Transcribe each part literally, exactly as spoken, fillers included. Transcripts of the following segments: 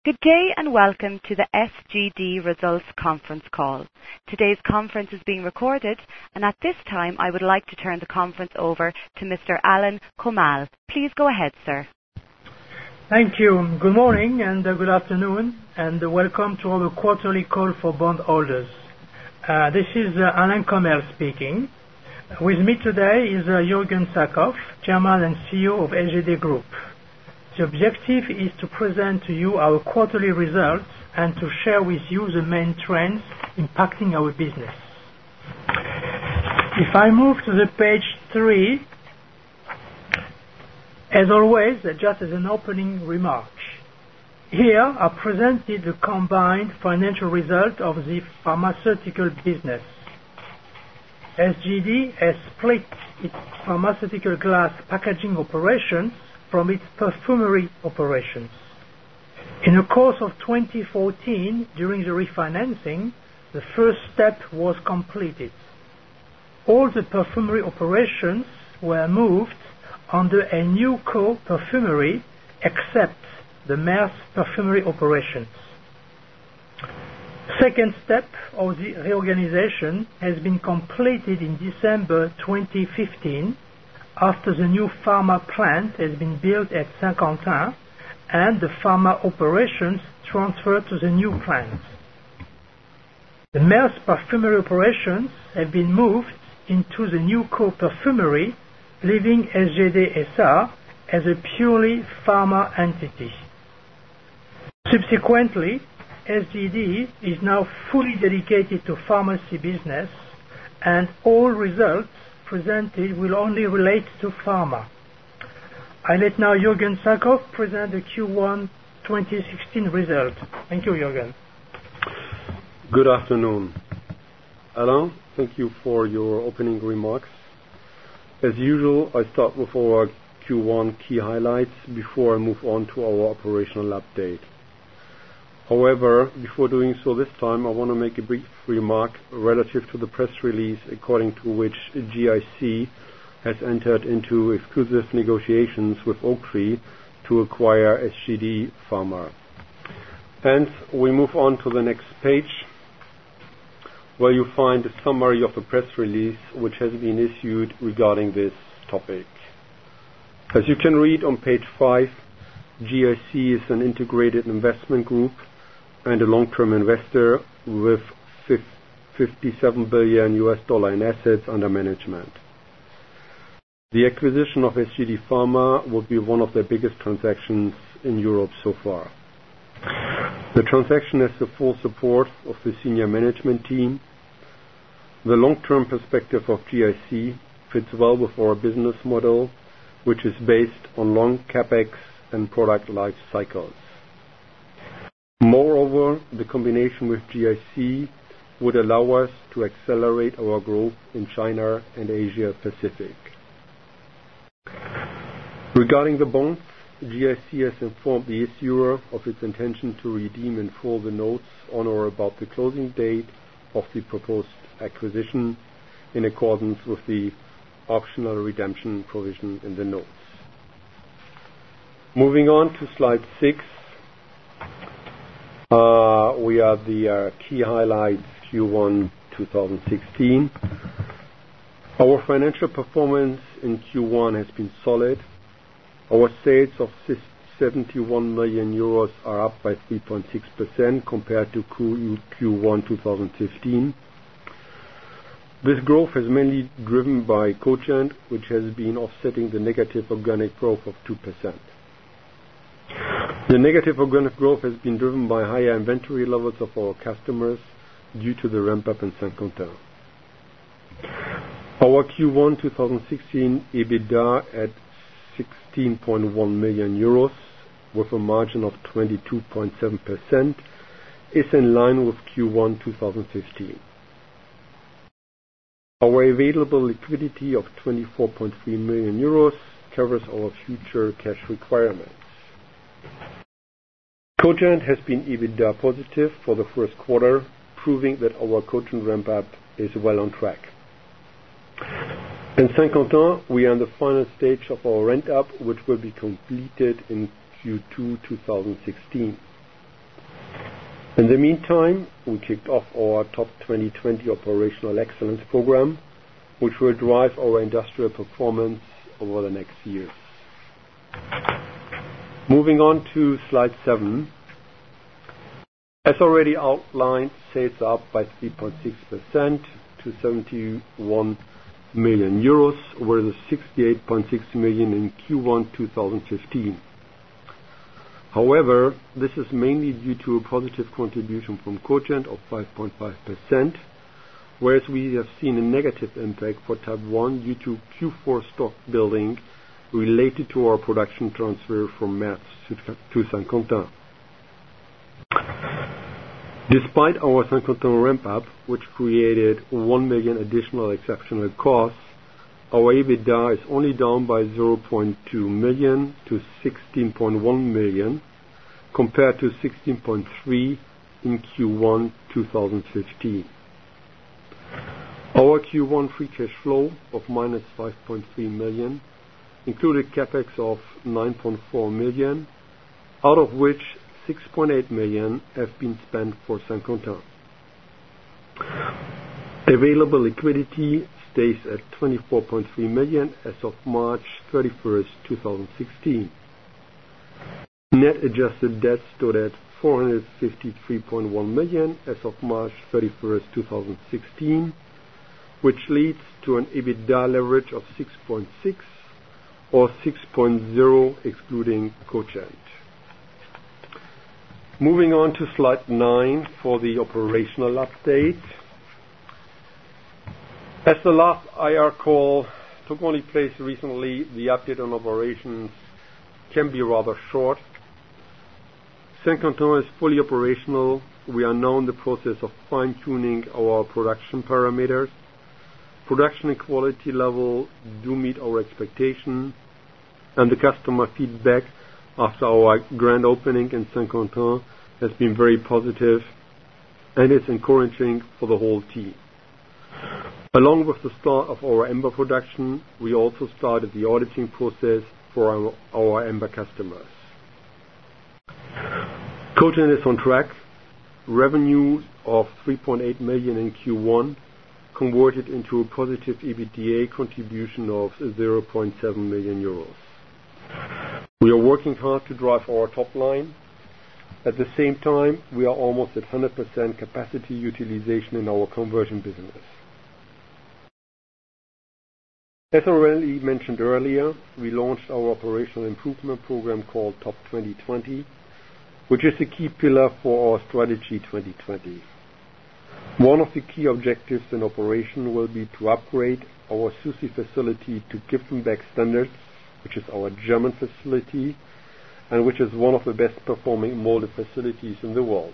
Good day and welcome to the S G D Results Conference Call. Today's conference is being recorded, and at this time I would like to turn the conference over to Mister Alain Comal. Please go ahead, sir. Thank you. Good morning and uh, good afternoon, and uh, welcome to our quarterly call for bondholders. Uh, this is uh, Alain Comal speaking. With me today is uh, Jürgen Sackhoff, Chairman and C E O of S G D Group. The objective is to present to you our quarterly results and to share with you the main trends impacting our business. If I move to the page three, as always, just as an opening remark, here are presented the combined financial result of the pharmaceutical business. S G D has split its pharmaceutical glass packaging operations from its perfumery operations. In the course of twenty fourteen, during the refinancing, the first step was completed. All the perfumery operations were moved under a new co perfumery, except the Merz perfumery operations. Second step of the reorganization has been completed in December twenty fifteen, after the new pharma plant has been built at Saint-Quentin and the pharma operations transferred to the new plant. The Merz perfumery operations have been moved into the new co-perfumery, leaving S G D S A as a purely pharma entity. Subsequently, S G D is now fully dedicated to pharmacy business, and all results presented will only relate to pharma. I let now Jürgen Sackhoff present the Q one twenty sixteen result. Thank you, Jürgen. Good afternoon. Alain, thank you for your opening remarks. As usual, I start with our Q one key highlights before I move on to our operational update. However, before doing so this time, I want to make a brief remark relative to the press release according to which G I C has entered into exclusive negotiations with Oaktree to acquire S G D Pharma. And we move on to the next page, where you find a summary of the press release which has been issued regarding this topic. As you can read on page five, G I C is an integrated investment group and a long-term investor with fifty-seven billion U S dollar in assets under management. The acquisition of S G D Pharma will be one of their biggest transactions in Europe so far. The transaction has the full support of the senior management team. The long-term perspective of G I C fits well with our business model, which is based on long capex and product life cycles. Moreover, the combination with G I C would allow us to accelerate our growth in China and Asia Pacific. Regarding the bonds, G I C has informed the issuer of its intention to redeem in full the notes on or about the closing date of the proposed acquisition in accordance with the optional redemption provision in the notes. Moving on to slide six. Uh, we are the uh, key highlights Q one twenty sixteen. Our financial performance in Q one has been solid. Our sales of seventy-one million euros are up by three point six percent compared to Q one twenty fifteen. This growth is mainly driven by Kogent, which has been offsetting the negative organic growth of two percent. The negative organic growth has been driven by higher inventory levels of our customers due to the ramp-up in Saint-Quentin. Our Q one twenty sixteen EBITDA at sixteen point one million euros with a margin of twenty-two point seven percent is in line with Q one twenty fifteen. Our available liquidity of twenty-four point three million euros covers our future cash requirements. Kogent has been EBITDA positive for the first quarter, proving that our Kogent ramp-up is well on track. In Saint-Quentin, we are in the final stage of our rent-up, which will be completed in Q two twenty sixteen. In the meantime, we kicked off our Top twenty twenty Operational Excellence program, which will drive our industrial performance over the next years. Moving on to slide seven. As already outlined, sales are up by three point six percent to seventy-one million euros, versus sixty-eight point six million in Q one twenty fifteen. However, this is mainly due to a positive contribution from Kogent of five point five percent, whereas we have seen a negative impact for Type one due to Q four stock building related to our production transfer from Merz to Saint-Quentin. Despite our Saint-Quentin ramp-up, which created one million additional exceptional costs, our EBITDA is only down by zero point two million to sixteen point one million, compared to sixteen point three in Q one twenty fifteen. Our Q one free cash flow of minus five point three million included capex of nine point four million, out of which six point eight million have been spent for Saint-Quentin. Available liquidity stays at twenty-four point three million as of March thirty-first, twenty sixteen. Net adjusted debt stood at four hundred fifty-three point one million as of March thirty-first, twenty sixteen, which leads to an EBITDA leverage of six point six or six point zero excluding Kogent. Moving on to slide nine for the operational update. As the last I R call took only place recently, the update on operations can be rather short. Saint-Quentin is fully operational. We are now in the process of fine-tuning our production parameters. Production and quality level do meet our expectation, and the customer feedback after our grand opening in Saint-Quentin has been very positive and is encouraging for the whole team. Along with the start of our Ember production, we also started the auditing process for our, our Ember customers. Kogent is on track. Revenue of three point eight million in Q one converted into a positive EBITDA contribution of zero point seven million euros. We are working hard to drive our top line. At the same time, we are almost at one hundred percent capacity utilization in our conversion business. As already mentioned earlier, we launched our operational improvement program called Top twenty twenty, which is a key pillar for our strategy twenty twenty. One of the key objectives in operation will be to upgrade our Sucy facility to Kipfenberg standards, which is our German facility, and which is one of the best performing molded facilities in the world.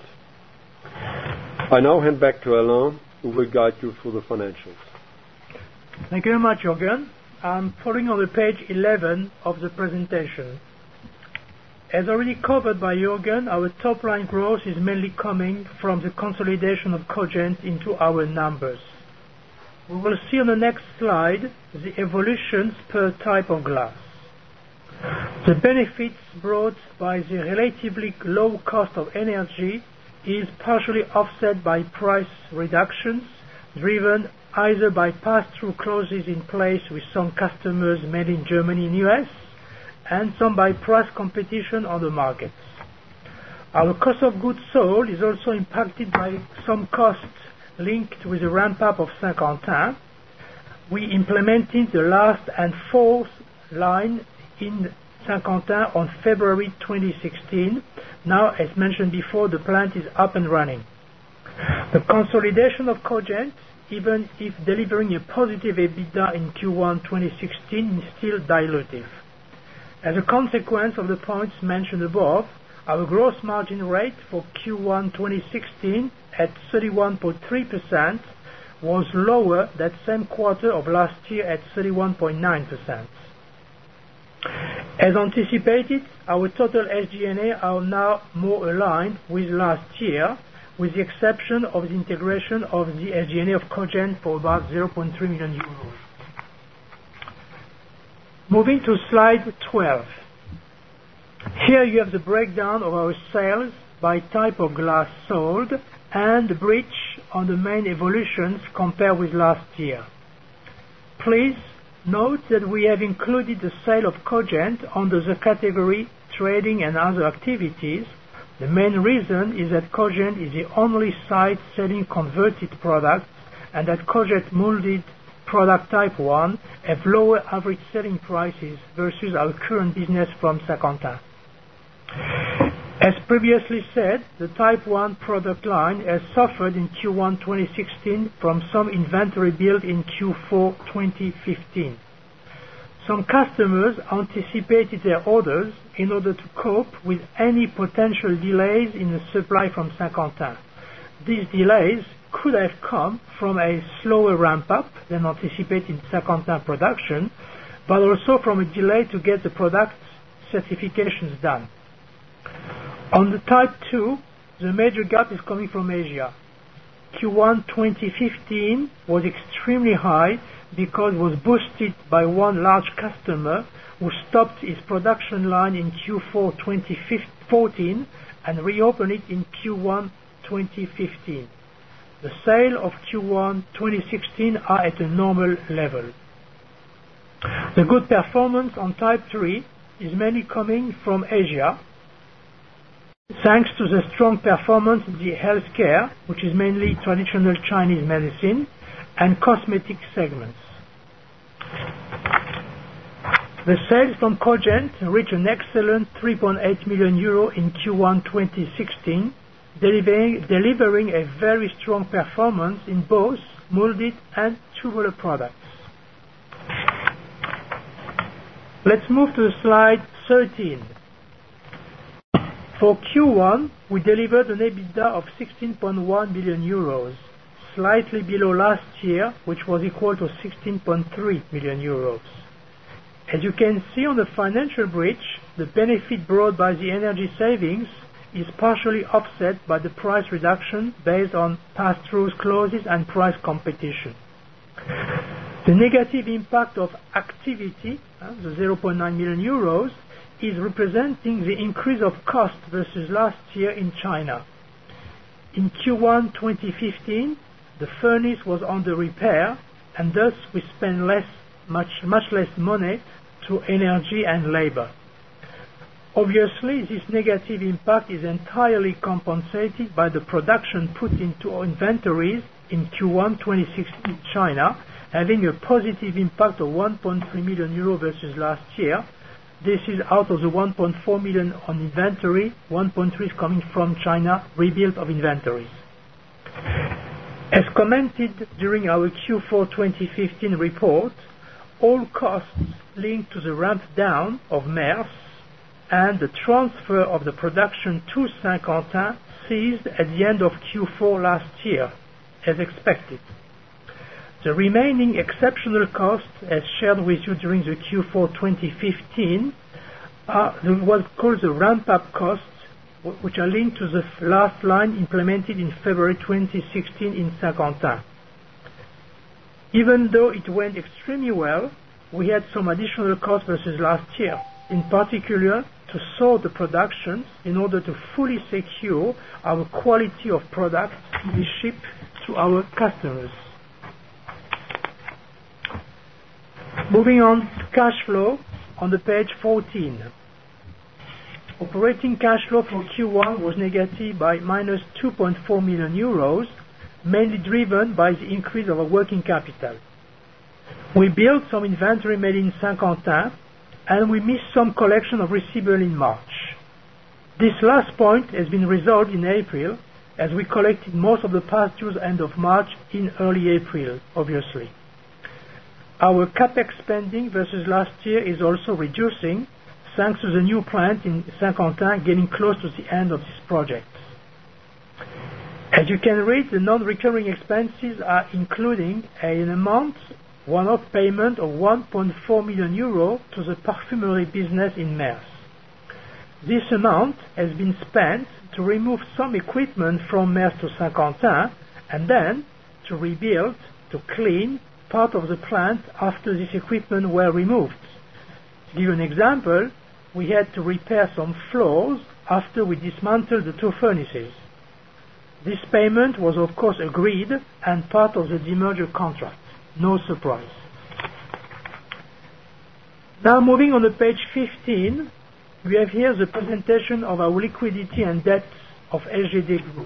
I now hand back to Alain, who will guide you through the financials. Thank you very much, Jürgen. I'm following on the page eleven of the presentation. As already covered by Jürgen, our top line growth is mainly coming from the consolidation of Kogent into our numbers. We will see on the next slide the evolutions per type of glass. The benefits brought by the relatively low cost of energy is partially offset by price reductions, driven either by pass-through clauses in place with some customers mainly in Germany and U S, and some by price competition on the markets. Our cost of goods sold is also impacted by some costs linked with the ramp-up of Saint-Quentin. We implemented the last and fourth line in Saint-Quentin on February twenty sixteen. Now, as mentioned before, the plant is up and running. The consolidation of Kogent, even if delivering a positive EBITDA in Q one twenty sixteen, is still dilutive. As a consequence of the points mentioned above, our gross margin rate for Q one twenty sixteen at thirty-one point three percent was lower that same quarter of last year at thirty-one point nine percent. As anticipated, our total S G and A are now more aligned with last year, with the exception of the integration of the S G and A of Kogent for about zero point three million euros. Moving to slide twelve. Here you have the breakdown of our sales by type of glass sold and the bridge on the main evolutions compared with last year. Please note that we have included the sale of Cogent under the category Trading and Other Activities. The main reason is that Cogent is the only site selling converted products and that Cogent molded product type one have lower average selling prices versus our current business from Saint-Quentin. As previously said, the Type one product line has suffered in Q one twenty sixteen from some inventory build in Q four twenty fifteen. Some customers anticipated their orders in order to cope with any potential delays in the supply from Saint-Quentin. These delays could have come from a slower ramp-up than anticipated in Saint-Quentin production, but also from a delay to get the product certifications done. On the Type two, the major gap is coming from Asia. Q one twenty fifteen was extremely high because it was boosted by one large customer who stopped his production line in Q four twenty fourteen and reopened it in Q one twenty fifteen. The sale of Q one twenty sixteen are at a normal level. The good performance on Type three is mainly coming from Asia, thanks to the strong performance in the healthcare, which is mainly traditional Chinese medicine, and cosmetic segments. The sales from Cogent reached an excellent three point eight million euro in Q one twenty sixteen, delivering, delivering a very strong performance in both molded and tubular products. Let's move to slide thirteen. For Q one, we delivered an EBITDA of sixteen point one million euros, slightly below last year, which was equal to sixteen point three million euros. As you can see on the financial bridge, the benefit brought by the energy savings is partially offset by the price reduction based on pass-through clauses and price competition. The negative impact of activity, uh, the zero point nine million euros, is representing the increase of cost versus last year in China. In Q one twenty fifteen, the furnace was under repair, and thus we spent less, much, much less money to energy and labor. Obviously, this negative impact is entirely compensated by the production put into our inventories in Q one twenty sixteen in China, having a positive impact of one point three million euro versus last year. This is out of the one point four million on inventory, one point three is coming from China, rebuild of inventories. As commented during our Q four twenty fifteen report, all costs linked to the ramp down of Merz and the transfer of the production to Saint-Quentin ceased at the end of Q four last year, as expected. The remaining exceptional costs, as shared with you during the Q four twenty fifteen, are what's called the ramp-up costs, which are linked to the last line implemented in February twenty sixteen in Saint-Quentin. Even though it went extremely well, we had some additional costs versus last year, in particular to sort the productions in order to fully secure our quality of products to be shipped to our customers. Moving on to cash flow on the page fourteen. Operating cash flow for Q one was negative by minus two point four million euros, mainly driven by the increase of our working capital. We built some inventory made in Saint-Quentin, and we missed some collection of receivables in March. This last point has been resolved in April, as we collected most of the past dues end of March in early April, obviously. Our capex spending versus last year is also reducing, thanks to the new plant in Saint-Quentin getting close to the end of this project. As you can read, the non-recurring expenses are including an amount, one-off payment of one point four million euro to the perfumery business in Merz. This amount has been spent to remove some equipment from Merz to Saint-Quentin and then to rebuild, to clean part of the plant after this equipment were removed. To give you an example, we had to repair some floors after we dismantled the two furnaces. This payment was of course agreed and part of the demerger contract. No surprise. Now moving on to page fifteen, we have here the presentation of our liquidity and debt of S G D Group.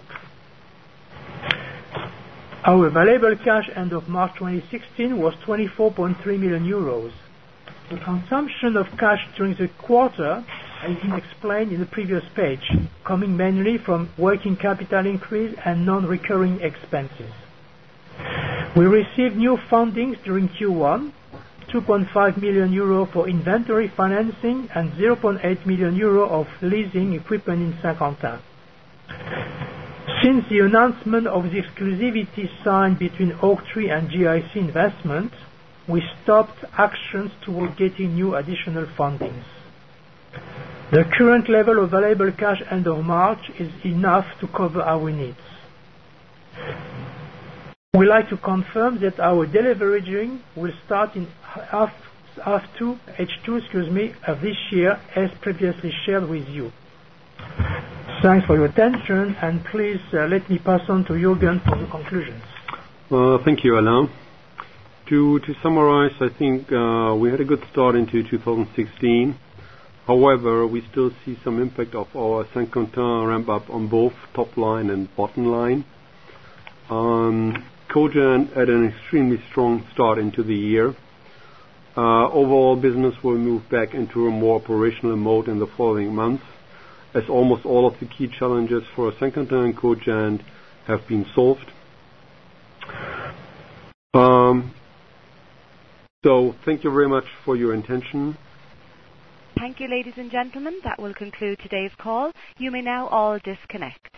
Our available cash end of March twenty sixteen was twenty-four point three million euros. The consumption of cash during the quarter has been explained in the previous page, coming mainly from working capital increase and non-recurring expenses. We received new fundings during Q one, two point five million euro for inventory financing and zero point eight million euro of leasing equipment in Saint-Quentin. Since the announcement of the exclusivity signed between Oaktree and G I C Investment, we stopped actions toward getting new additional fundings. The current level of available cash end of March is enough to cover our needs. We like to confirm that our deleveraging will start in half, half two, H two, excuse me, of this year, as previously shared with you. Thanks for your attention, and please uh, let me pass on to Jürgen for the conclusions. Uh, thank you, Alain. To, to summarize, I think uh, we had a good start into two thousand sixteen. However, we still see some impact of our Saint-Quentin ramp-up on both top line and bottom line. Um, Cogen had an extremely strong start into the year. Uh, overall, business will move back into a more operational mode in the following months, as almost all of the key challenges for Saint-Quentin and Cogen have been solved. Um, so, thank you very much for your attention. Thank you, ladies and gentlemen. That will conclude today's call. You may now all disconnect.